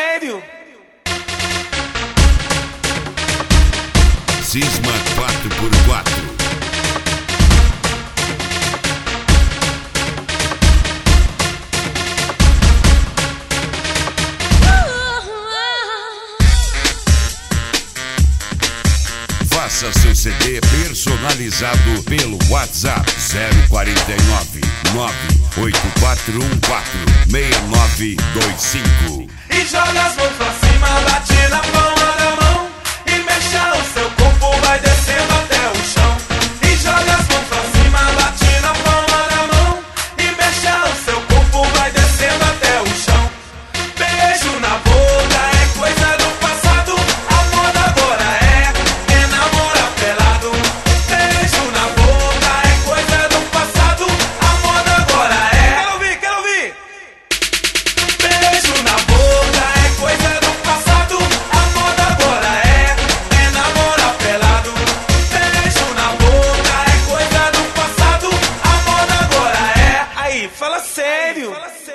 sério. Cisma 4x4. Faça seu CD personalizado pelo WhatsApp 049 9841 6925. E joga as mãos pra cima, bate na palma da mão e mexa o seu corpo, vai descendo até o chão. E joga as mãos pra cima, bate na palma da mão e mexa o seu corpo, vai descendo até o chão. Beijo na boca é coisa do passado, a moda agora é namorar pelado. Beijo na boca é coisa do passado, a moda agora é. Quero ouvir. Beijo na boca é coisa do passado, a moda agora é namorar pelado. Beijo na boca é coisa do passado, a moda agora é. Aí, fala sério.